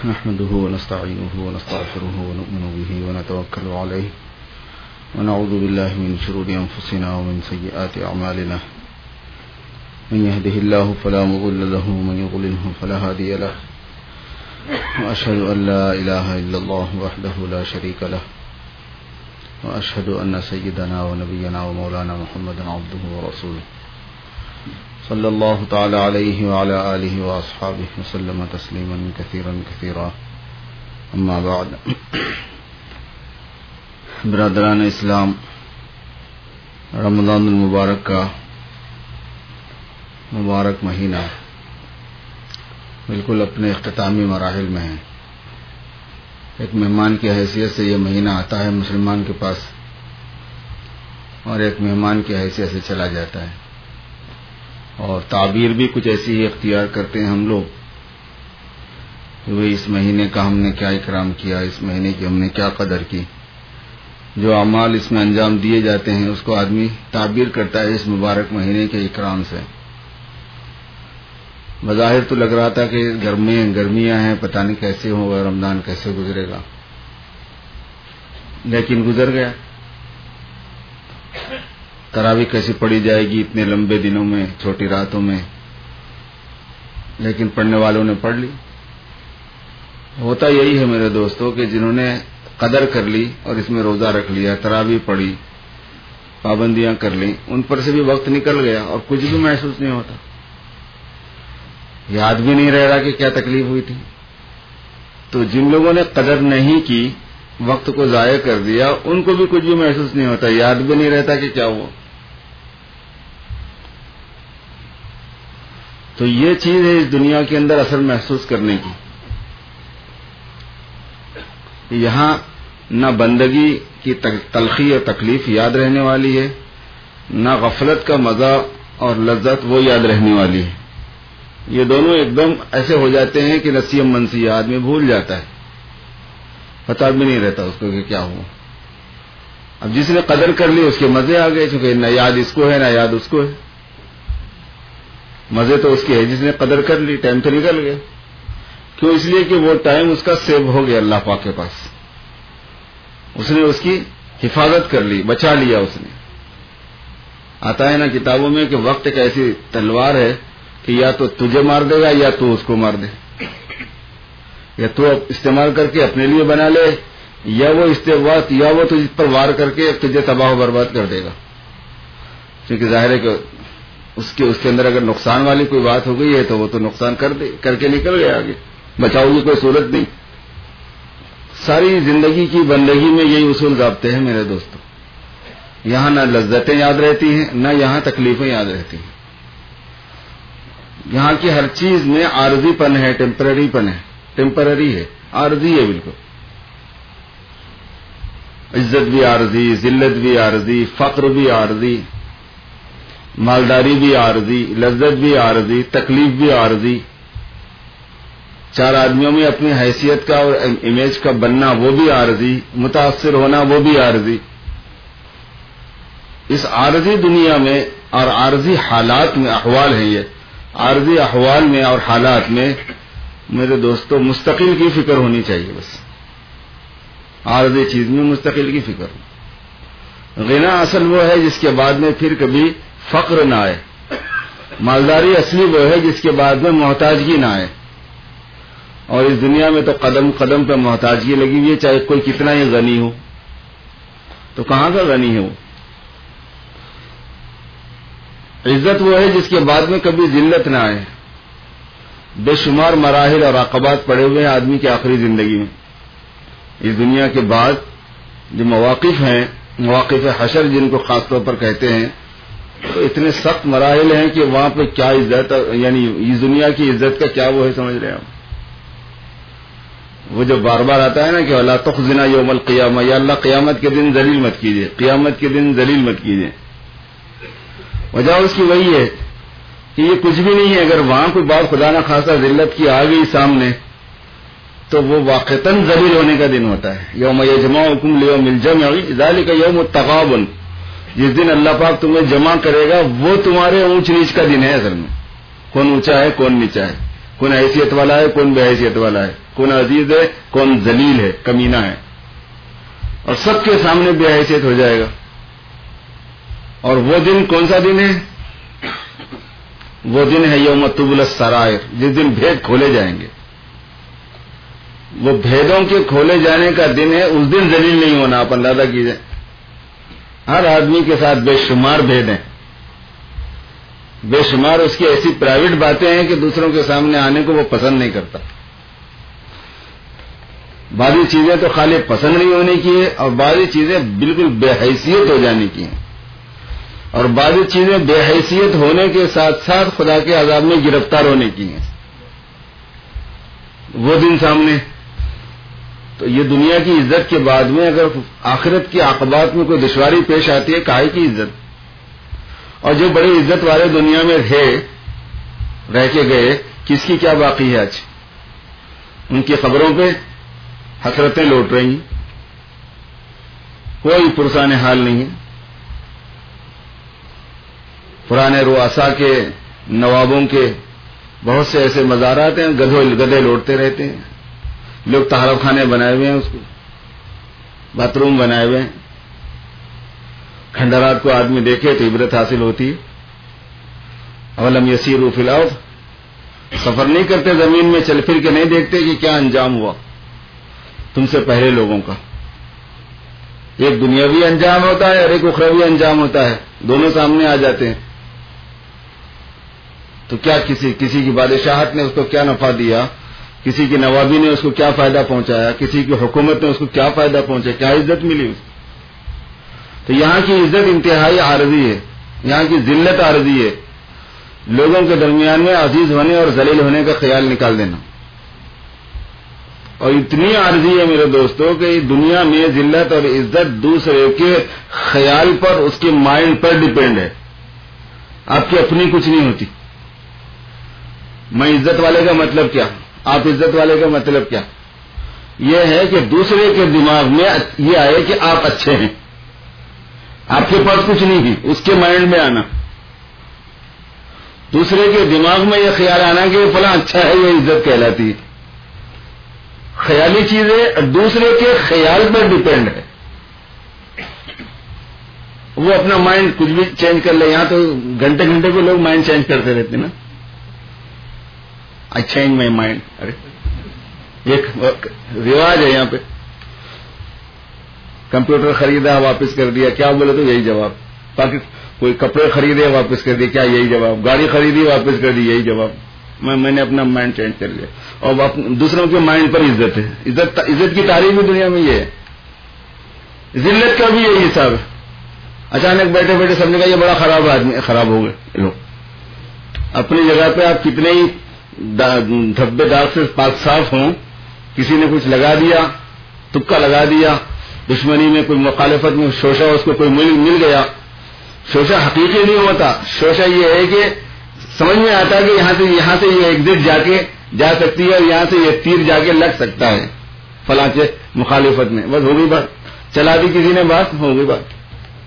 نحمده ونستعينه ونستغفره ونؤمن به ونتوكل عليه ونعوذ بالله من شرور أنفسنا ومن سيئات أعمالنا من يهده الله فلا مضل له ومن يضلله فلا هادي له وأشهد أن لا إله إلا الله وحده لا شريك له وأشهد أن سيدنا ونبينا ومولانا محمدا عبده ورسوله صلى الله تعالى عليه وعلى آله وأصحابه وسلم تسليما كثيرا كثيرا أما بعد. برادران اسلام، رمضان المبارک کا مبارک مہینہ بالکل اپنے اختتامی مراحل میں ہے. ایک مہمان کی حیثیت سے یہ مہینہ آتا ہے مسلمان کے پاس اور ایک مہمان کی حیثیت سے چلا جاتا ہے، اور تعبیر بھی کچھ ایسی ہی اختیار کرتے ہیں ہم لوگ کہ وہ اس مہینے کا ہم نے کیا اکرام کیا، اس مہینے کی ہم نے کیا قدر کی. جو اعمال اس میں انجام دیے جاتے ہیں اس کو آدمی تعبیر کرتا ہے اس مبارک مہینے کے اکرام سے. بظاہر تو لگ رہا تھا کہ گرمیاں ہیں، پتہ نہیں کیسے ہوگا رمضان، کیسے گزرے گا، لیکن گزر گیا. تراویح کیسی پڑھی جائے گی اتنے لمبے دنوں میں، چھوٹی راتوں میں، لیکن پڑھنے والوں نے پڑھ لی. ہوتا یہی ہے میرے دوستوں کہ جنہوں نے قدر کر لی اور اس میں روزہ رکھ لیا، تراویح پڑھی، پابندیاں کر لی، ان پر سے بھی وقت نکل گیا اور کچھ بھی محسوس نہیں ہوتا، یاد بھی نہیں رہ رہا کہ کیا تکلیف ہوئی تھی. تو جن لوگوں نے قدر نہیں کی، وقت کو ضائع کر دیا، ان کو بھی کچھ بھی محسوس نہیں ہوتا، یاد بھی نہیں رہتا کہ کیا ہوا. تو یہ چیز ہے اس دنیا کے اندر اثر محسوس کرنے کی. یہاں نہ بندگی کی تلخی اور تکلیف یاد رہنے والی ہے، نہ غفلت کا مزہ اور لذت وہ یاد رہنے والی ہے. یہ دونوں ایک دم ایسے ہو جاتے ہیں کہ نسیم منسی آدمی بھول جاتا ہے، پتہ بھی نہیں رہتا اس کو کہ کیا ہوا. اب جس نے قدر کر لی اس کے مزے آ گئے، چونکہ نہ یاد اس کو ہے نہ یاد اس کو ہے. مزے تو اس کے ہے جس نے قدر کر لی، ٹائم تو نکل گیا. کیوں؟ اس لیے کہ وہ ٹائم اس کا سیو ہو گیا اللہ پاک کے پاس، اس نے اس کی حفاظت کر لی، بچا لیا اس نے. آتا ہے نا کتابوں میں کہ وقت ایک ایسی تلوار ہے کہ یا تو تجھے مار دے گا یا تو اس کو مار دے، یا تو استعمال کر کے اپنے لیے بنا لے، یا وہ تجھ پر وار کر کے تجھے تباہ و برباد کر دے گا. کیونکہ ظاہر ہے کہ اس کے اندر اگر نقصان والی کوئی بات ہو گئی ہے تو وہ تو نقصان کر کے نکل گیا، آگے بچاؤ کی کوئی صورت نہیں. ساری زندگی کی بندگی میں یہی اصول ضابطے ہیں میرے دوستوں. یہاں نہ لذتیں یاد رہتی ہیں نہ یہاں تکلیفیں یاد رہتی ہیں. یہاں کی ہر چیز میں عارضی پن ہے، ٹیمپرری پن ہے، ٹیمپرری ہے، عارضی ہے بالکل. عزت بھی عارضی، ذلت بھی عارضی، فقر بھی عارضی، مالداری بھی عارضی، لذت بھی عارضی، تکلیف بھی عارضی. چار آدمیوں میں اپنی حیثیت کا اور امیج کا بننا وہ بھی عارضی، متاثر ہونا وہ بھی عارضی. اس عارضی دنیا میں اور عارضی حالات میں، احوال ہیں یہ، عارضی احوال میں اور حالات میں میرے دوستوں مستقل کی فکر ہونی چاہیے. بس عارضی چیز میں مستقل کی فکر. غنا اصل وہ ہے جس کے بعد میں پھر کبھی فقر نہ آئے. مالداری اصلی وہ ہے جس کے بعد میں محتاجگی نہ آئے. اور اس دنیا میں تو قدم قدم پہ محتاجگی لگی ہوئی ہے، چاہے کوئی کتنا ہی غنی ہو. تو کہاں کا غنی ہے وہ؟ عزت وہ ہے جس کے بعد میں کبھی ذلت نہ آئے. بے شمار مراحل اور عقبات پڑے ہوئے ہیں آدمی کی آخری زندگی میں. اس دنیا کے بعد جو مواقف ہیں، مواقف حشر جن کو خاص طور پر کہتے ہیں، تو اتنے سخت مراحل ہیں کہ وہاں پہ کیا عزت، یعنی اس دنیا کی عزت کا کیا وہ ہے، سمجھ رہے ہیں آپ؟ وہ جو بار بار آتا ہے نا کہ اللہ تخزنا یوم القیامہ، یا اللہ قیامت کے دن ذلیل مت کیجیے، قیامت کے دن ذلیل مت کیجیے. وجہ اس کی وہی ہے کہ یہ کچھ بھی نہیں ہے. اگر وہاں کوئی بات خدا نہ خاصا ذلت کی آ گئی سامنے تو وہ واقعتاً ذلیل ہونے کا دن ہوتا ہے. یوم یجمعکم لیوم الجمع ذالک یوم التغابن، جس دن اللہ پاک تمہیں جمع کرے گا وہ تمہارے اونچ نیچ کا دن ہے. اصل میں کون اونچا ہے کون نیچا ہے، کون حیثیت والا ہے، کون بے حیثیت والا ہے، کون عزیز ہے، کون ذلیل ہے، کمینہ ہے، اور سب کے سامنے بے حیثیت ہو جائے گا. اور وہ دن کون سا دن ہے؟ وہ دن ہے یوم تبلی السرائر، جس دن بھید کھولے جائیں گے. وہ بھیدوں کے کھولے جانے کا دن ہے. اس دن ذلیل نہیں ہونا، آپ اندازہ کیجئے. ہر آدمی کے ساتھ بے شمار بھید ہیں، بے شمار اس کی ایسی پرائیویٹ باتیں ہیں کہ دوسروں کے سامنے آنے کو وہ پسند نہیں کرتا. بعضی چیزیں تو خالی پسند نہیں ہونے کی ہے، اور بعضی چیزیں بالکل بے حیثیت ہو جانے کی ہیں، اور بعضی چیزیں بے حیثیت ہونے کے ساتھ ساتھ خدا کے عذاب میں گرفتار ہونے کی ہیں. وہ دن سامنے. تو یہ دنیا کی عزت کے بعد میں اگر آخرت کی عاقبات میں کوئی دشواری پیش آتی ہے، کاہے کی عزت؟ اور جو بڑی عزت والے دنیا میں تھے، رہ کے گئے، کس کی کیا باقی ہے آج؟ ان کی خبروں پہ حسرتیں لوٹ رہی ہیں، کوئی پرسان حال نہیں ہے. پرانے رؤسا کے، نوابوں کے بہت سے ایسے مزارات ہیں، گدھے لوٹتے رہتے ہیں. لوگ طہارت خانے بنائے ہوئے ہیں، اس کو باتھ روم بنائے ہوئے ہیں. کھنڈرات کو آدمی دیکھے تو عبرت حاصل ہوتی ہے. اولم یسیروا فی الارض، سفر نہیں کرتے زمین میں، چل پھر کے نہیں دیکھتے کہ کیا انجام ہوا تم سے پہلے لوگوں کا. ایک دنیاوی انجام ہوتا ہے اور ایک اخروی انجام ہوتا ہے، دونوں سامنے آ جاتے ہیں. تو کیا کسی کی بادشاہت نے اس کو کیا نفع دیا، کسی کی نوابی نے اس کو کیا فائدہ پہنچایا، کسی کی حکومت نے اس کو کیا فائدہ پہنچایا، کیا عزت ملی اس کو؟ تو یہاں کی عزت انتہائی عارضی ہے، یہاں کی ذلت عارضی ہے. لوگوں کے درمیان میں عزیز ہونے اور ذلیل ہونے کا خیال نکال دینا. اور اتنی عارضی ہے میرے دوستوں کہ دنیا میں ذلت اور عزت دوسرے کے خیال پر، اس کے مائنڈ پر ڈیپینڈ ہے. آپ کی اپنی کچھ نہیں ہوتی. میں عزت والے کا مطلب کیا، آپ عزت والے کا مطلب کیا؟ یہ ہے کہ دوسرے کے دماغ میں یہ آئے کہ آپ اچھے ہیں. آپ کے پاس کچھ نہیں ہے، اس کے مائنڈ میں آنا. دوسرے کے دماغ میں یہ خیال آنا کہ فلاں اچھا ہے، یہ عزت کہلاتی ہے. خیالی چیز ہے، دوسرے کے خیال پر ڈیپینڈ ہے. وہ اپنا مائنڈ کچھ بھی چینج کر لے. یہاں تو گھنٹے گھنٹے کو لوگ مائنڈ چینج کرتے رہتے نا. آئی چینج مائی مائنڈ. ارے ایک رواج ہے یہاں پہ. کمپیوٹر خریدا واپس کر دیا، کیا بولے تو یہی جواب. باقی کوئی کپڑے خریدے واپس کر دیے، کیا یہی جواب. گاڑی خریدی واپس کر دی، یہی جواب. میں نے اپنا مائنڈ چینج کر لیا. اور دوسروں کے مائنڈ پر عزت ہے. عزت کی تعریف بھی دنیا میں یہ ہے. ذلت کا بھی یہی حساب ہے. اچانک بیٹھے بیٹھے سب نے کہا یہ بڑا خراب آدمی، خراب ہو گئے لوگ. اپنی جگہ پہ آپ کتنے ہی دھبے داغ سے پاک صاف ہوں، کسی نے کچھ لگا دیا، تکا لگا دیا، دشمنی میں کوئی مخالفت میں شوشہ اس کو کوئی مل گیا. شوشہ حقیقی نہیں ہوتا. شوشہ یہ ہے کہ سمجھ میں آتا ہے کہ یہاں سے یہ ایگزٹ جا سکتی ہے، اور یہاں سے یہ تیر جا کے لگ سکتا ہے فلاں کے مخالفت میں. بس ہو گئی بات. چلا دی کسی نے بات، ہو گئی بات.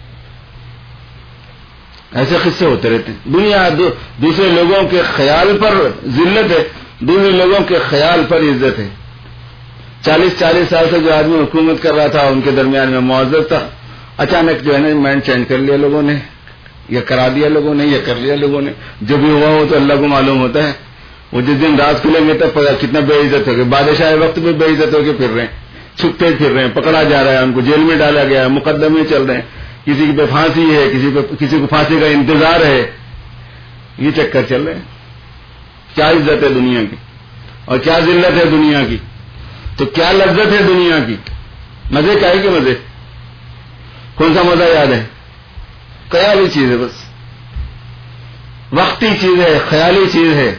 ایسے قصے ہوتے رہتے ہیں. دنیا دوسرے لوگوں کے خیال پر ذلت ہے، دوسرے لوگوں کے خیال پر عزت ہے. 40 سال سے جو آدمی حکومت کر رہا تھا، ان کے درمیان میں معزز تھا، اچانک جو ہے نا مائنڈ چینج کر لیا لوگوں نے، یہ کرا دیا لوگوں نے، یہ کر لیا لوگوں نے. جو بھی ہوا ہو تو اللہ کو معلوم ہوتا ہے. وہ جس دن رات کھلیں گے تب پتا کتنا بے عزت ہو گیا. بادشاہ وقت میں بے عزت ہو کے پھر رہے ہیں، چھپتے پھر رہے ہیں، پکڑا جا رہا ہے، ان کو جیل میں ڈالا گیا ہے، مقدمے چل رہے ہیں. کسی پہ پھانسی ہے، کسی کو پھانسی کا انتظار ہے. یہ چکر چل رہے ہیں. کیا عزت ہے دنیا کی، اور کیا ذلت ہے دنیا کی. تو کیا لذت ہے دنیا کی. مزے کیا ہے کہ مزے. کون سا مزہ یاد ہے؟ خیالی چیز ہے، بس وقتی چیز ہے، خیالی چیز ہے.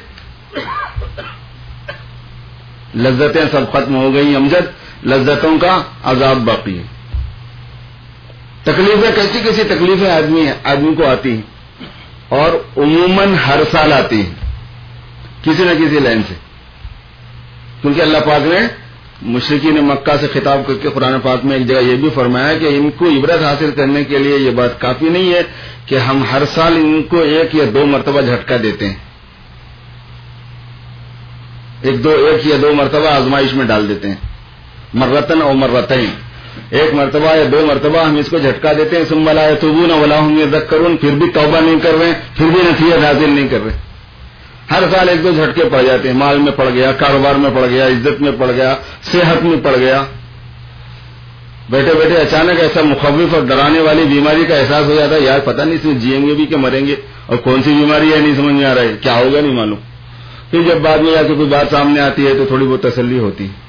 لذتیں سب ختم ہو گئی امجد، لذتوں کا عذاب باقی ہے. تکلیفیں کیسی تکلیفیں آدمی کو آتی ہیں، اور عموماً ہر سال آتی ہیں کسی نہ کسی لائن سے. کیونکہ اللہ پاک نے مشرکین مکہ سے خطاب کر کے قرآن پاک میں ایک جگہ یہ بھی فرمایا کہ ان کو عبرت حاصل کرنے کے لیے یہ بات کافی نہیں ہے کہ ہم ہر سال ان کو 1 یا 2 مرتبہ جھٹکا دیتے ہیں. ایک یا دو مرتبہ آزمائش میں ڈال دیتے ہیں، مرتن اور مرتین، ایک مرتبہ یا دو مرتبہ ہم اس کو جھٹکا دیتے ہیں، ثم لا یتوبون ولا هم یذکرون، پھر بھی توبہ نہیں کر رہے، پھر بھی نصیحت حاصل نہیں کر رہے. ہر سال ایک دو جھٹکے پڑ جاتے ہیں، مال میں پڑ گیا، کاروبار میں پڑ گیا، عزت میں پڑ گیا، صحت میں پڑ گیا. بیٹھے بیٹھے اچانک ایسا مخوف اور ڈرانے والی بیماری کا احساس ہو جاتا ہے، یار پتہ نہیں صرف جیئیں گے بھی کہ مریں گے، اور کون سی بیماری ہے نہیں سمجھ میں آ رہا ہے، کیا ہوگا نہیں معلوم. پھر جب بعد میں جا کے کوئی بات سامنے آتی ہے تو تھوڑی بہت تسلی ہوتی ہے.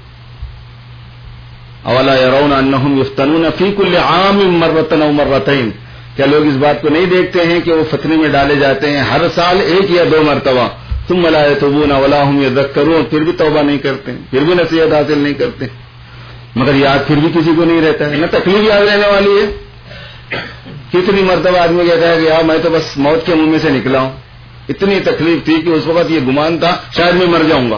اولا یرون انہم یفتنون فی کل عام مرتن او مرتین، کیا لوگ اس بات کو نہیں دیکھتے ہیں کہ وہ فتنے میں ڈالے جاتے ہیں ہر سال ایک یا دو مرتبہ، ثم لا یتوبون ولا هم یذکرون، پھر بھی توبہ نہیں کرتے، پھر بھی نصیحت حاصل نہیں کرتے. مگر یاد پھر بھی کسی کو نہیں رہتا ہے، نہ تکلیف یاد رہنے والی ہے. کتنی مرتبہ آدمی کہتا ہے کہ یار میں تو بس موت کے منہ میں سے نکلا ہوں، اتنی تکلیف تھی کہ اس وقت یہ گمان تھا شاید میں مر جاؤں گا.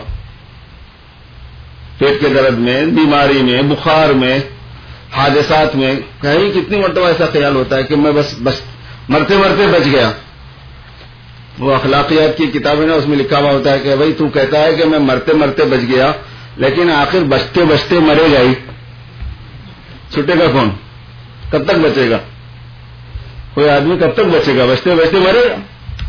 پیٹ کے درد میں، بیماری میں، بخار میں، حادثات میں، کہیں کتنی مرتبہ ایسا خیال ہوتا ہے کہ میں بس مرتے مرتے بچ گیا. وہ اخلاقیات کی کتاب ہے نا، اس میں لکھا ہوا ہوتا ہے کہ بھائی تو کہتا ہے کہ میں مرتے مرتے بچ گیا، لیکن آخر بچتے بچتے مرے گا ہی، چھٹے گا کون؟ کب تک بچے گا کوئی آدمی؟ کب تک بچے گا؟ بچتے بچتے مرے گا.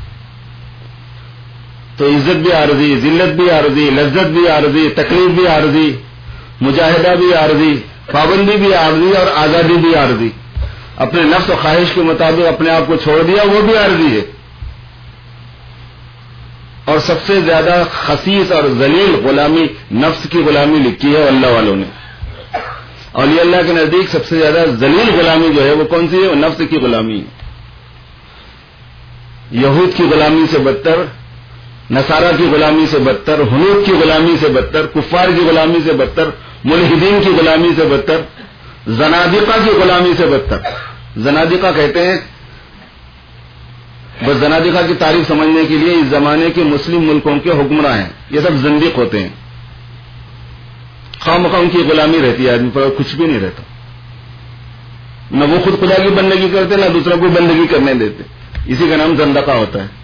تو عزت بھی عارضی، ذلت بھی عارضی، لذت بھی عارضی، تکلیف بھی عارضی، مجاہدہ بھی عارضی، پابندی بھی عارضی، اور آزادی بھی عارضی. اپنے نفس و خواہش کے مطابق اپنے آپ کو چھوڑ دیا، وہ بھی عارضی ہے. اور سب سے زیادہ خسیس اور ذلیل غلامی نفس کی غلامی لکھی ہے اللہ والوں نے. اولیاء اللہ کے نزدیک سب سے زیادہ ذلیل غلامی جو ہے وہ کون سی ہے؟ وہ نفس کی غلامی ہے. یہود کی غلامی سے بدتر، نصارہ کی غلامی سے بدتر، ہنود کی غلامی سے بدتر، کفار کی غلامی سے بدتر، ملحدین کی غلامی سے بدتر، زنادقہ کی غلامی سے بدتر. زنادقہ کہتے ہیں، بس زنادقہ کی تعریف سمجھنے کے لیے اس زمانے کے مسلم ملکوں کے حکمراں ہیں، یہ سب زندیق ہوتے ہیں. خواہ مخواہ ان کی غلامی رہتی ہے آدمی پر، کچھ بھی نہیں رہتا. نہ وہ خود خدا کی بندگی کرتے، نہ دوسروں کو بندگی کرنے دیتے. اسی کا نام زندقہ ہوتا ہے.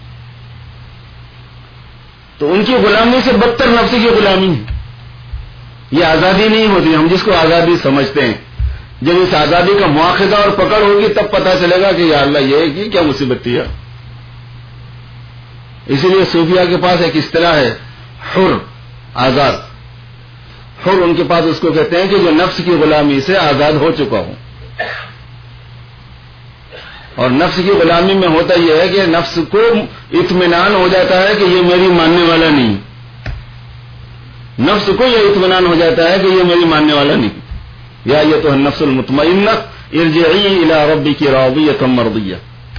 تو ان کی غلامی سے بدتر نفس کی غلامی ہے. یہ آزادی نہیں ہوتی ہم جس کو آزادی سمجھتے ہیں. جب اس آزادی کا مواخذہ اور پکڑ ہوگی تب پتہ چلے گا کہ یا اللہ یہ کیا مصیبت تھی. اسی لیے صوفیہ کے پاس ایک اصطلاح ہے حر، آزاد. حر ان کے پاس اس کو کہتے ہیں کہ جو نفس کی غلامی سے آزاد ہو چکا ہوں. اور نفس کی غلامی میں ہوتا یہ ہے کہ نفس کو اطمینان ہو جاتا ہے کہ یہ میری ماننے والا نہیں. نفس کو یہ اطمینان ہو جاتا ہے کہ یہ میری ماننے والا نہیں. یا یہ تو النفس المطمئنہ ارجعی الی ربک راضیۃ مرضیہ.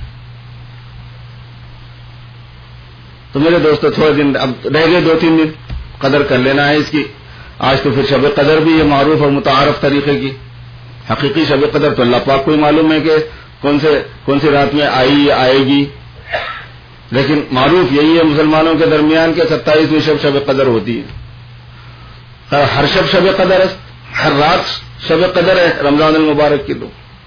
تو میرے دوستو تھوڑے دن اب رہ گئے، 2-3 دن قدر کر لینا ہے اس کی. آج تو پھر شب قدر بھی ہے معروف اور متعارف طریقے کی. حقیقی شب قدر تو اللہ پاک کو ہی معلوم ہے کہ کون سی رات میں آئے گی، لیکن معروف یہی ہے مسلمانوں کے درمیان کہ 27ویں شب قدر ہوتی ہے. ہر شب قدر ہے، ہر رات شب قدر ہے رمضان المبارک کی. تو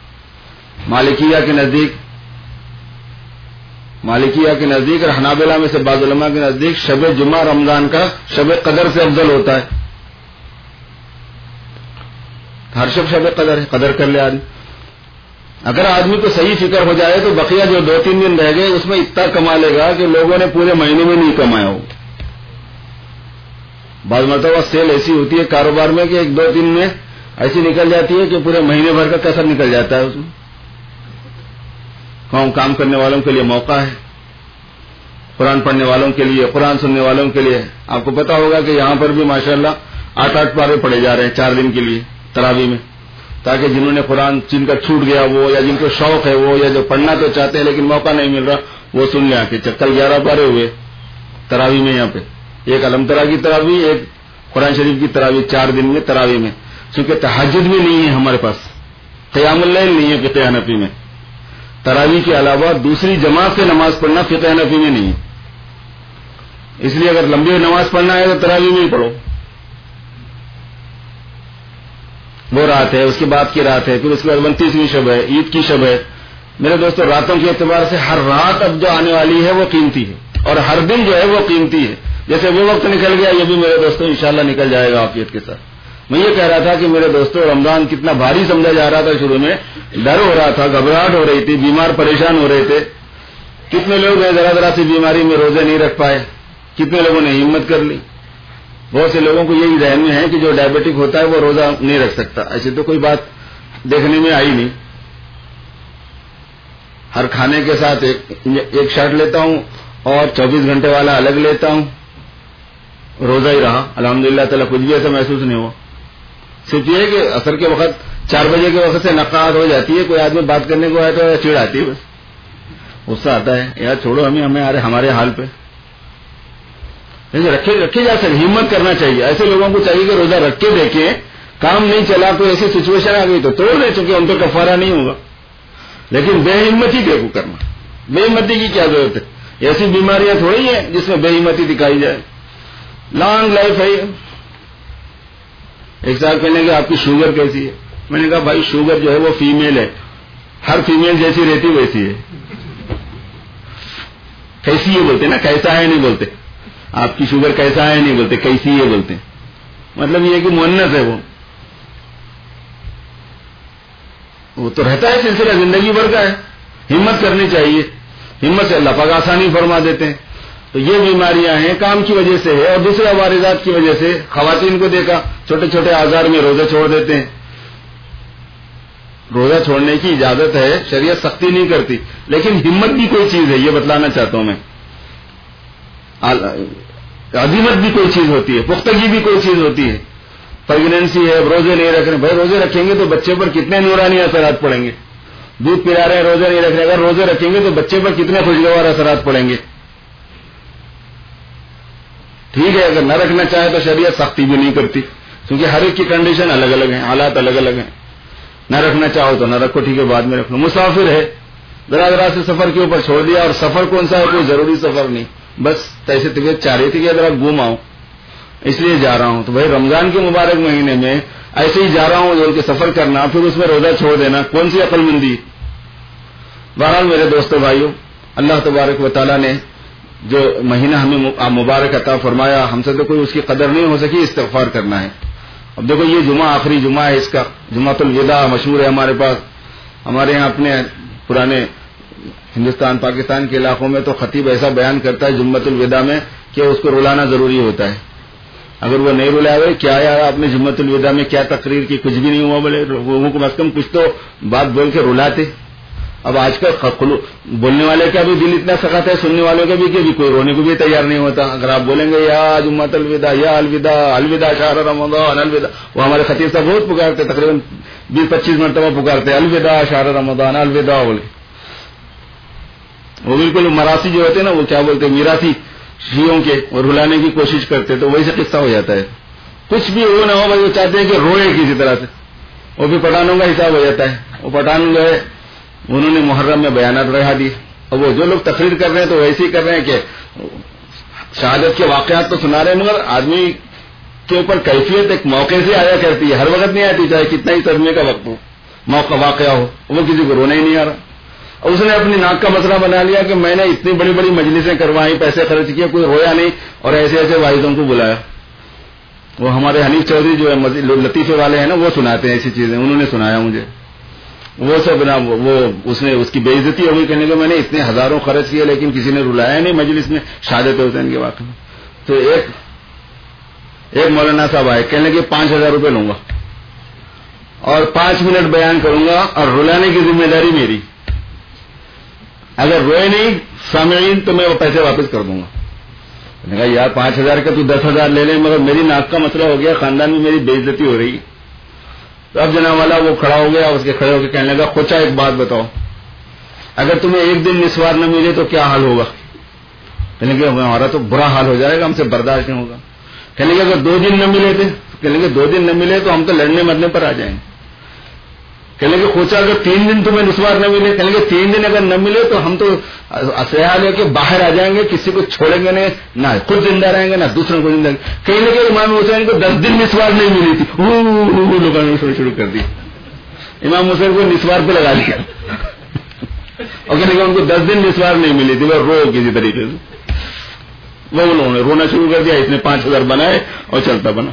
مالکیہ کے نزدیک اور حنابلہ میں سے بعض علماء کے نزدیک شب جمعہ رمضان کا شب قدر سے افضل ہوتا ہے. ہر شب قدر ہے، قدر کر لے آدمی. اگر آدمی کو صحیح فکر ہو جائے تو بقیہ جو 2-3 دن رہ گئے اس میں اتنا کما لے گا کہ لوگوں نے پورے مہینے میں نہیں کمایا ہو. بعض مرتبہ سیل ایسی ہوتی ہے کاروبار میں کہ 1-2 دن میں ایسی نکل جاتی ہے کہ پورے مہینے بھر کا کسر نکل جاتا ہے اس میں. کام کرنے والوں کے لیے موقع ہے، قرآن پڑھنے والوں کے لیے، قرآن سننے والوں کے لیے. آپ کو پتا ہوگا کہ یہاں پر بھی ماشاءاللہ 8 پارے پڑھے جا رہے ہیں 4 دن کے لیے تراویح میں، تاکہ جنہوں نے قرآن جن کا چھوٹ گیا وہ، یا جن کو شوق ہے وہ، یا جو پڑھنا تو چاہتے ہیں لیکن موقع نہیں مل رہا، وہ سن لیں. کہ کل 11 پارے ہوئے تراویح میں. یہاں پہ ایک علم ترا کی تراویح، ایک قرآن شریف کی تراویح 4 دن میں تراویح میں. چونکہ تہجد بھی نہیں ہے ہمارے پاس، قیام اللیل نہیں ہے فقہ حنفی میں. تراویح کے علاوہ دوسری جماعت سے نماز پڑھنا فقہ حنفی میں نہیں ہے. اس لیے اگر لمبی نماز پڑھنا ہے تو تراویح میں ہی پڑھو. وہ رات ہے، اس کے بعد کی رات ہے، پھر اس کے بعد 29ویں شب ہے، عید کی شب ہے. میرے دوستو راتوں کے اعتبار سے ہر رات اب جو آنے والی ہے وہ قیمتی ہے، اور ہر دن جو ہے وہ قیمتی ہے. جیسے وہ وقت نکل گیا یہ بھی میرے دوستوں انشاءاللہ نکل جائے گا عافیت کے ساتھ. میں یہ کہہ رہا تھا کہ میرے دوستوں رمضان کتنا بھاری سمجھا جا رہا تھا, شروع میں ڈر ہو رہا تھا, گھبراہٹ ہو رہی تھی, بیمار پریشان ہو رہے تھے. کتنے لوگ ہیں ذرا ذرا سی بیماری میں روزے نہیں رکھ پائے, کتنے لوگوں نے ہمت کر لی. بہت سے لوگوں کو یہی ذہن میں ہے کہ جو ڈائبٹک ہوتا ہے وہ روزہ نہیں رکھ سکتا. ایسی تو کوئی بات دیکھنے میں آئی نہیں. ہر کھانے کے ساتھ ایک شرٹ لیتا ہوں اور 24 گھنٹے والا الگ لیتا ہوں, روزہ ہی رہا الحمدللہ تعالیٰ, کچھ بھی ایسا محسوس نہیں ہوا. صرف یہ ہے کہ عصر کے وقت 4 بجے کے وقت سے نقاہت ہو جاتی ہے, کوئی آدمی بات کرنے کو آئے تو چڑ آتی ہے, بس غصہ آتا ہے, یار چھوڑو ہمیں ہمارے حال پہ. رکھے جا سکے, ہمت کرنا چاہیے. ایسے لوگوں کو چاہیے کہ روزہ رکھ کے دیکھیں, کام نہیں چلا, کوئی ایسی سچویشن آ گئی تو توڑ دیں, چونکہ ان پہ کفارہ نہیں ہوگا. لیکن بے ہمتی کیوں کرنا, بے ہمتی کی کیا ضرورت ہے؟ ایسی بیماریاں تھوڑی ہیں جس میں بے ہمتی دکھائی جائے. لانگ لائف ہے. ایک صاحب کہنے کہ آپ کی شوگر کیسی ہے؟ میں نے کہا بھائی شوگر جو ہے وہ فیمیل ہے, ہر فیمیل جیسی رہتی ویسی ہے. کیسی ہے بولتے نا, کیسا ہے نہیں بولتے. آپ کی شوگر کیسا ہے نہیں بولتے, کیسی ہے بولتے. مطلب یہ کہ مؤنث ہے, وہ تو رہتا ہے سلسلہ زندگی بھر کا ہے. ہمت کرنی چاہیے, ہمت سے اللہ پاک آسانی فرما دیتے ہیں. تو یہ بیماریاں ہیں کام کی وجہ سے ہے, اور دوسرے عوارضات کی وجہ سے. خواتین کو دیکھا چھوٹے چھوٹے آزار میں روزے چھوڑ دیتے ہیں. روزہ چھوڑنے کی اجازت ہے, شریعت سختی نہیں کرتی, لیکن ہمت بھی کوئی چیز ہے, یہ بتلانا چاہتا ہوں میں. عظیمت بھی کوئی چیز ہوتی ہے, پختگی بھی کوئی چیز ہوتی ہے. پریگنینسی ہے, روزے نہیں رکھ رہے, بھائی روزے رکھیں گے تو بچے پر کتنے نورانی اثرات پڑیں گے. دودھ پلا رہے ہیں, روزے نہیں رکھ رہے, اگر روزے رکھیں گے تو بچے پر کتنے خوشگوار اثرات پڑیں گے. ٹھیک ہے, اگر نہ رکھنا چاہے تو شریعت سختی بھی نہیں کرتی, کیونکہ ہر ایک کی کنڈیشن الگ الگ ہیں, حالات الگ الگ ہیں. نہ رکھنا چاہو تو نہ رکھو, ٹھیک ہے, بعد میں رکھ لو. مسافر ہے, ذرا ذرا سے سفر کے اوپر چھوڑ دیا, اور سفر کون سا ہے, کوئی ضروری سفر نہیں, بس ایسے طبیعت چاہ رہی تھی کہ ذرا گھوم آؤں اس لیے جا رہا ہوں. تو بھائی رمضان کے مبارک مہینے میں ایسے ہی جا رہا ہوں جو کہ سفر کرنا, پھر اس میں روزہ چھوڑ دینا, کون سی عقل مندی. بہرحال میرے دوستوں بھائیوں, اللہ تبارک و تعالیٰ نے جو مہینہ ہمیں مبارک عطا فرمایا, ہم سے تو کوئی اس کی قدر نہیں ہو سکی, استغفار کرنا ہے. اب دیکھو یہ جمعہ آخری جمعہ ہے اس کا, جمعۃ الوداع مشہور ہے ہمارے پاس. ہمارے یہاں اپنے پرانے ہندوستان پاکستان کے علاقوں میں تو خطیب ایسا بیان کرتا ہے جمعۃ الوداع میں کہ اس کو رلانا ضروری ہوتا ہے. اگر وہ نہیں رلایا ہوئے, کیا یار آپ نے جمعۃ الوداع میں کیا تقریر کی, کچھ بھی نہیں ہوا, بولے وہ کم از کم کچھ تو بات بول کے رلاتے. اب آج کل بولنے والے کا بھی دل اتنا سخت ہے, سننے والوں کا بھی کہ کوئی رونے کو بھی تیار نہیں ہوتا. اگر آپ بولیں گے یا جمعۃ الوداع, یا الوداع, الوداع شہر رمضان, الوداع, وہ ہمارے خطیب صاحب بہت پکارتے, تقریباً 20-25 مرتبہ پکارتے الوداع شہر رمضان, الوداع بولے. وہ بالکل مراسی جو ہوتے ہیں نا, وہ کیا بولتے ہیں, میراثی شیعوں کے, اور رلانے کی کوشش کرتے, تو وہی سے قصہ ہو جاتا ہے. کچھ بھی ہو نہ ہو, بھائی وہ چاہتے ہیں کہ روئے کسی طرح سے. وہ بھی پٹھانوں کا حساب ہو جاتا ہے. وہ پٹھان جو ہے انہوں نے محرم میں بیانات رہا دی, اور وہ جو لوگ تقریر کر رہے ہیں تو ویسے ہی کر رہے ہیں کہ شہادت کے واقعات تو سنا رہے ہیں, مگر آدمی کے اوپر کیفیت ایک موقع سے آیا کرتی ہے, ہر وقت نہیں آتی, چاہے کتنا ہی صدمے کا وقت ہو, موقع واقعہ ہو, وہ کسی کو رونا ہی نہیں آ رہا. اور اس نے اپنی ناک کا مسئلہ بنا لیا کہ میں نے اتنی بڑی بڑی مجلسیں کروائی, پیسے خرچ کیے, کوئی رویا نہیں, اور ایسے ایسے واحدوں کو بلایا. وہ ہمارے حنیف چودھری جو ہے لطیفے والے ہیں نا, وہ سناتے ہیں ایسی چیزیں, انہوں نے سنایا مجھے. وہ سب نا, وہ اس نے اس کی بے عزتی ہو گئی, کہنے کہ میں نے اتنے ہزاروں خرچ کیے لیکن کسی نے رلایا نہیں مجلس میں شہادت حسین کے واقعے میں. تو ایک مولانا صاحب آئے, کہنے کہ 5,000 روپے لوں گا اور 5 منٹ بیان کروں گا, اور رلانے کی ذمہ داری میری. اگر روئے نہیں سامعین تو میں وہ پیسے واپس کر دوں گا. میں نے کہا یار 5,000 کا تو 10,000 لے لیں, مگر میری ناک کا مسئلہ ہو گیا, خاندان میں میری بے عزتی ہو رہی. تو اب جناب والا وہ کھڑا ہو گیا, اس کے کھڑے ہو کے کہنے لگا, کوچا ایک بات بتاؤ, اگر تمہیں ایک دن نسوار نہ ملے تو کیا حال ہوگا؟ کہنے کہ ہمارا تو برا حال ہو جائے گا, ہم سے برداشت نہیں ہوگا. کہنے کہ اگر 2 دن نہ ملے تھے, کہنے کہ 2 دن نہ ملے تو ہم تو لڑنے مرنے پر آ جائیں گے. کہنے کہ کوچا اگر 3 دن تمہیں نسوار نہ ملے, کہنے کہ 3 دن اگر نہ ملے تو ہم تو اسلحہ لے کے باہر آ جائیں گے, کسی کو چھوڑیں گے نہیں, نہ خود زندہ رہیں گے نہ دوسروں کو زندہ. کہنے کہ امام حسین کو 10 دن نسوار نہیں ملی تھی, لوگوں نے شروع کر دی, امام حسین کو نسوار پہ لگا دیا, اور کہنے کہ ان کو 10 دن نسوار نہیں ملی تھی, وہ رو کسی طریقے سے. وہ انہوں نے رونا شروع کر دیا، اس نے 5,000 بنائے اور چلتا بنا.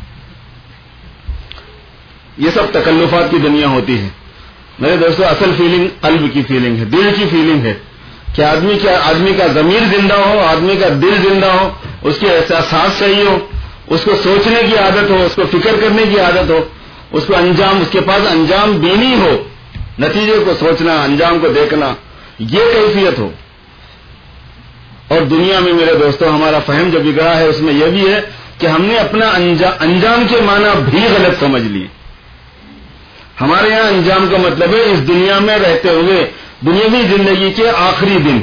یہ سب تکلفات کی دنیا ہوتی ہے. میرے دوستو اصل فیلنگ قلب کی فیلنگ ہے، دل کی فیلنگ ہے کہ آدمی کا ضمیر زندہ ہو، آدمی کا دل زندہ ہو، اس کے احساسات صحیح ہو، اس کو سوچنے کی عادت ہو، اس کو فکر کرنے کی عادت ہو، اس کو اس کے پاس انجام بینی ہو، نتیجے کو سوچنا، انجام کو دیکھنا، یہ کیفیت ہو. اور دنیا میں میرے دوستو ہمارا فہم جو بگڑا ہے اس میں یہ بھی ہے کہ ہم نے اپنا انجام کے معنی بھی غلط سمجھ لیے. ہمارے یہاں انجام کا مطلب ہے اس دنیا میں رہتے ہوئے دنیاوی زندگی کے آخری دن،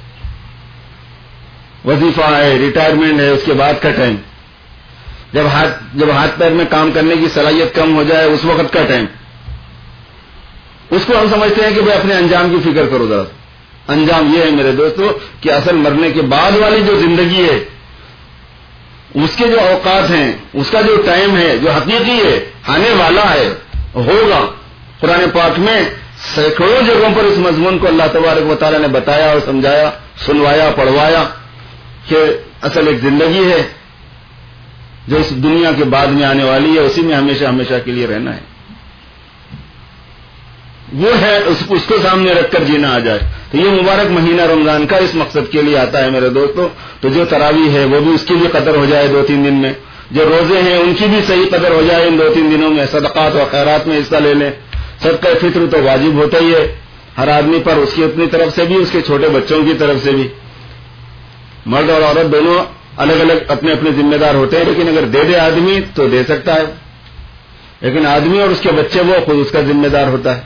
وظیفہ ہے، ریٹائرمنٹ ہے، اس کے بعد کا ٹائم، جب ہاتھ پیر میں کام کرنے کی صلاحیت کم ہو جائے اس وقت کا ٹائم، اس کو ہم سمجھتے ہیں کہ بھائی اپنے انجام کی فکر کرو ذرا. انجام یہ ہے میرے دوستو کہ اصل مرنے کے بعد والی جو زندگی ہے، اس کے جو اوقات ہیں، اس کا جو ٹائم ہے، جو حقیقی ہے، آنے والا ہے، ہوگا. قرآن پاک میں سینکڑوں جگہوں پر اس مضمون کو اللہ تبارک و تعالیٰ نے بتایا اور سمجھایا، سنوایا، پڑھوایا کہ اصل ایک زندگی ہے جو اس دنیا کے بعد میں آنے والی ہے، اسی میں ہمیشہ ہمیشہ کے لیے رہنا ہے. وہ ہے اس کو سامنے رکھ کر جینا آ جائے. تو یہ مبارک مہینہ رمضان کا اس مقصد کے لیے آتا ہے میرے دوستو. تو جو تراویح ہے وہ بھی اس کی بھی قدر ہو جائے 2-3 دن میں، جو روزے ہیں ان کی بھی صحیح قدر ہو جائے ان 2-3 دنوں میں، صدقات و خیرات میں حصہ لے لیں. صدقہ فطر تو واجب ہوتا ہی ہے ہر آدمی پر، اس کی اپنی طرف سے بھی، اس کے چھوٹے بچوں کی طرف سے بھی. مرد اور عورت دونوں الگ الگ اپنے اپنے ذمہ دار ہوتے ہیں، لیکن اگر دے دے آدمی تو دے سکتا ہے، لیکن آدمی اور اس کے بچے وہ خود اس کا ذمہ دار ہوتا ہے.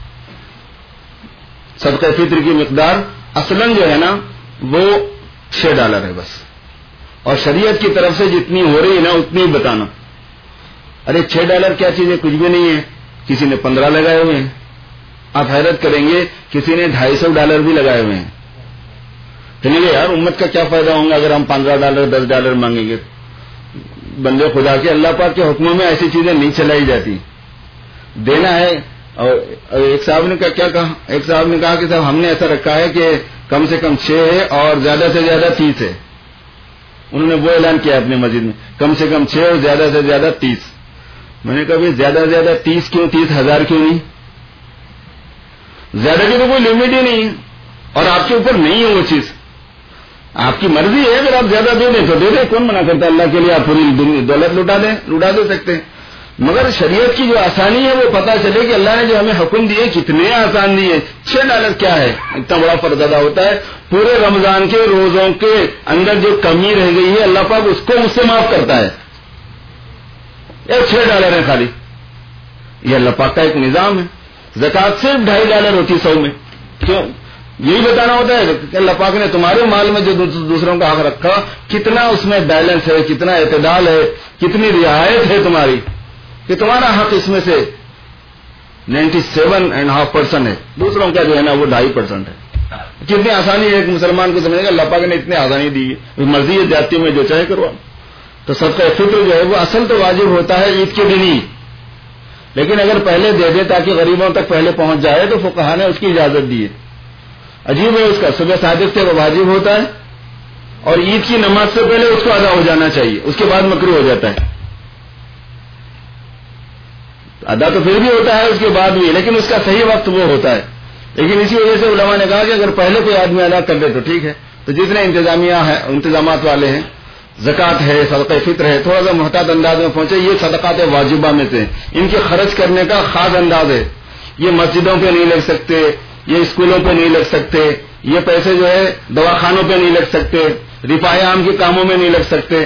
صدقہ فطر کی مقدار اصلاً جو ہے نا وہ $6 ہے بس، اور شریعت کی طرف سے جتنی ہو رہی ہے نا اتنی بتانا. ارے $6 کیا چیز ہے؟ کچھ بھی نہیں ہے. کسی نے 15 لگائے ہوئے ہیں. آپ حیرت کریں گے کسی نے $250 بھی لگائے ہوئے ہیں. چلیے یار امت کا کیا فائدہ ہوگا اگر ہم $15 $10 مانگیں گے. بندے خدا کے اللہ پاک کے حکموں میں ایسی چیزیں نہیں چلائی جاتی، دینا ہے. اور ایک صاحب نے کیا کہا، ایک صاحب نے کہا کہ صاحب ہم نے ایسا رکھا ہے کہ کم سے کم 6 ہے اور زیادہ سے زیادہ 30 ہے. انہوں نے وہ اعلان کیا اپنے مسجد میں، کم سے کم 6 اور زیادہ سے زیادہ 30. میں نے کہا زیادہ سے زیادہ 30 کیوں؟ 30,000 کیوں نہیں؟ زیادہ کی تو کوئی لمٹ ہی نہیں ہے، اور آپ کے اوپر نہیں ہے وہ چیز. آپ کی مرضی ہے، اگر آپ زیادہ دے دیں تو دے دیں، کون منع کرتا؟ اللہ کے لیے آپ پوری دولت لوٹا دے سکتے ہیں. مگر شریعت کی جو آسانی ہے وہ پتہ چلے کہ اللہ نے جو ہمیں حکم دیے کتنے آسان دیے. $6 کیا ہے؟ اتنا بڑا فرض ادا ہوتا ہے. پورے رمضان کے روزوں کے اندر جو کمی رہ گئی ہے اللہ پاک اس کو مجھ سے معاف کرتا ہے. یہ $6 ہے خالی. یہ اللہ پاک کا ایک نظام ہے. زکوٰۃ صرف $2.5 ہوتی 100 میں. کیوں؟ یہی بتانا ہوتا ہے کہ اللہ پاک نے تمہارے مال میں جو دوسروں کا حق رکھا کتنا اس میں بیلنس ہے، کتنا اعتدال ہے، کتنی رعایت ہے تمہاری، کہ تمہارا حق اس میں سے 97.5% ہے، دوسروں کا جو ہے نا وہ 2.5% ہے. کتنی آسانی ہے ایک مسلمان کو سمجھنے کا. اللہ پاک نے اتنی آسانی دی ہے، مرضی ہے جاتی میں جو چاہے کروا. تو صدقہ فطر جو ہے وہ اصل تو واجب ہوتا ہے عید کے دن ہی، لیکن اگر پہلے دے دے تاکہ غریبوں تک پہلے پہنچ جائے تو فقہا نے اس کی اجازت دی ہے. عجیب ہے، اس کا صبح صادق سے وہ واجب ہوتا ہے اور عید کی نماز سے پہلے اس کو ادا ہو جانا چاہیے، اس کے بعد مکروہ ہو جاتا ہے. ادا تو پھر بھی ہوتا ہے اس کے بعد بھی، لیکن اس کا صحیح وقت وہ ہوتا ہے. لیکن اسی وجہ سے علماء نے کہا کہ اگر پہلے کوئی آدمی ادا کر دے تو ٹھیک ہے. تو جتنے انتظامات والے ہیں، زکوٰۃ ہے، صدقہ فطر ہے، تھوڑا سا محتاط انداز میں پہنچے. یہ صدقات واجبہ میں سے ان کے خرچ کرنے کا خاص انداز ہے. یہ مسجدوں پہ نہیں لگ سکتے، یہ اسکولوں پہ نہیں لگ سکتے، یہ پیسے جو ہے دواخانوں پہ نہیں لگ سکتے، رفاہ عام کے کاموں میں نہیں لگ سکتے،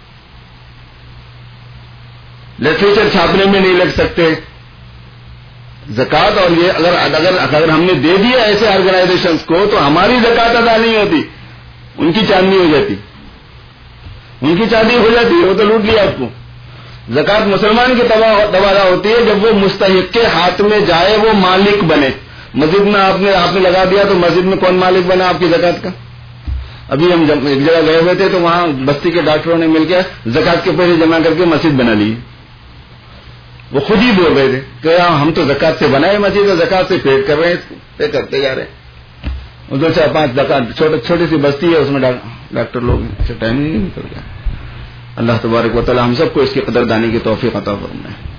لٹریچر چھاپنے میں نہیں لگ سکتے. زکوٰۃ اور یہ اگر ہم نے دے دیا ایسے آرگنائزیشنز کو تو ہماری زکوٰۃ ادا نہیں ہوتی، ان کی چاندنی ہو جاتی، ان کی چاندنی ہو جاتی ہے، وہ تو لوٹ لیا آپ کو. زکوٰۃ مسلمان کی تبادلہ ہوتی ہے جب وہ مستحق کے ہاتھ میں جائے، وہ مالک بنے. مسجد میں آپ نے لگا دیا تو مسجد میں کون مالک بنا آپ کی زکوٰۃ کا؟ ابھی ہم ایک جگہ گئے ہوئے تھے تو وہاں بستی کے ڈاکٹروں نے مل کے زکوٰۃ کے پیسے جمع کر کے مسجد بنا لی. وہ خود ہی بول رہے تھے کہ ہم تو زکوٰۃ سے بنائے مسجد اور زکوٰۃ سے پیڈ کر رہے ہیں، پے کرتے جا رہے ہیں. دو چار پانچ چھوٹی سی بستی ہے، اس میں ڈاکٹر لوگ اچھا ٹائم نہیں نکل گیا. اللہ تبارک و تعالی ہم سب کو اس کی قدردانی کی توفیق عطا فرمائے.